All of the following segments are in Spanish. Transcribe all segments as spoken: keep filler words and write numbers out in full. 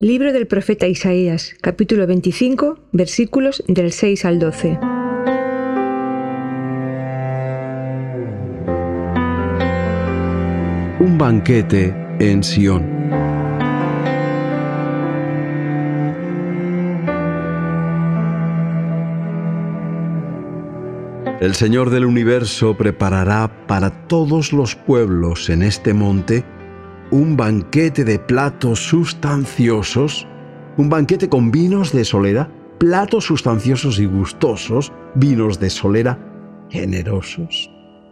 Libro del profeta Isaías, capítulo veinticinco, versículos del seis al doce. Un banquete en Sión. El Señor del universo preparará para todos los pueblos en este monte un banquete de platos sustanciosos, un banquete con vinos de solera, platos sustanciosos y gustosos, vinos de solera generosos.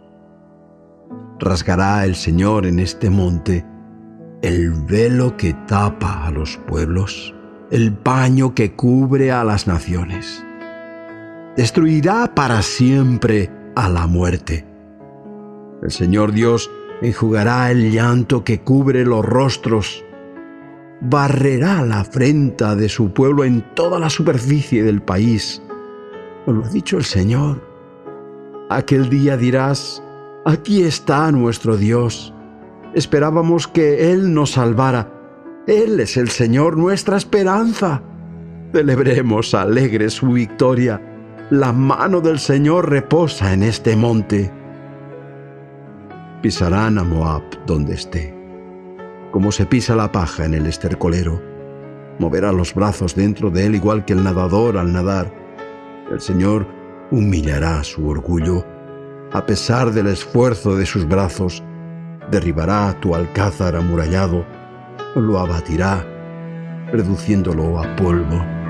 Rasgará el Señor en este monte el velo que tapa a los pueblos, el paño que cubre a las naciones. Destruirá para siempre a la muerte. El Señor Dios enjugará el llanto que cubre los rostros, barrerá la afrenta de su pueblo en toda la superficie del país. Os lo ha dicho el Señor. Aquel día dirás: aquí está nuestro Dios. Esperábamos que Él nos salvara. Él es el Señor, nuestra esperanza. Celebremos alegres su victoria. La mano del Señor reposa en este monte. Pisarán a Moab donde esté, como se pisa la paja en el estercolero. Moverá los brazos dentro de él igual que el nadador al nadar. El Señor humillará su orgullo. A pesar del esfuerzo de sus brazos, derribará tu alcázar amurallado, lo abatirá, reduciéndolo a polvo.